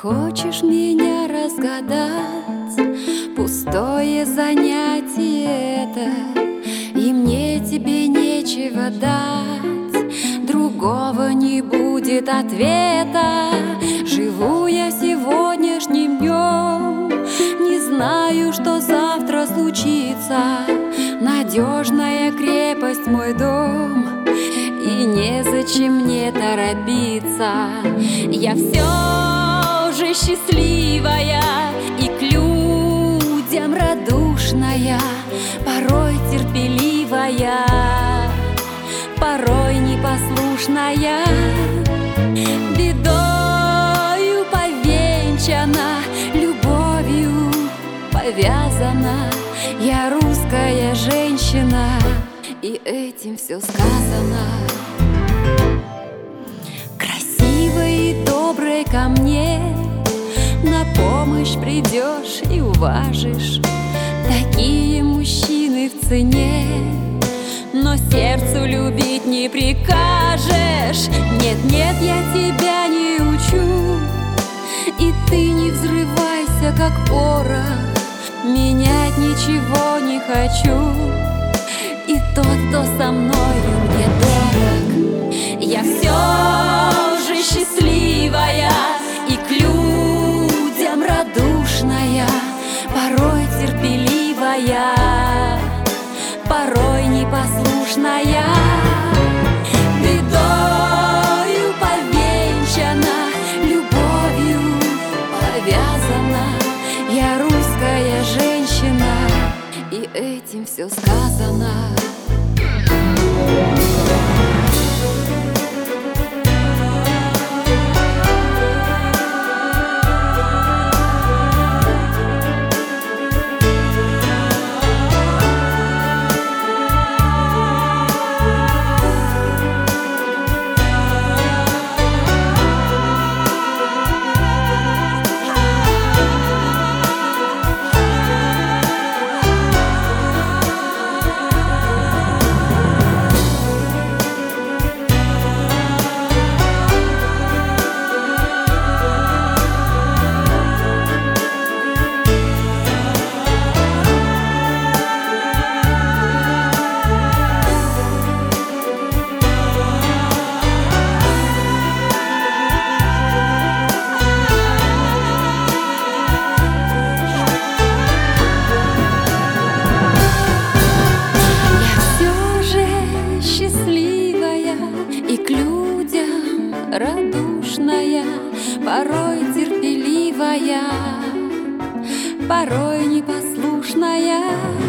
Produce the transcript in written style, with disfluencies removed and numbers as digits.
Хочешь меня разгадать? Пустое занятие это, и мне тебе нечего дать. Другого не будет ответа. Живу я сегодняшним днем, не знаю, что завтра случится. Надежная крепость мой дом, и незачем мне торопиться. Я все же счастливая и к людям радушная, порой терпеливая, порой непослушная. Бедою повенчана, любовью повязана. Я русская женщина, и этим все сказано. Красивой и доброй ко мне на помощь придешь и уважишь. Такие мужчины в цене, но сердцу любить не прикажешь. Нет, нет, я тебя не учу, и ты не взрывайся, как порох. Менять ничего не хочу, и тот, кто со мною, мне дорог. Я все же счастливая и к людям радушная, порой терпеливая, порой непослушная. Бедою повенчана, любовью повязана. Я русская женщина, и этим все сказано. Радушная, порой терпеливая, порой непослушная.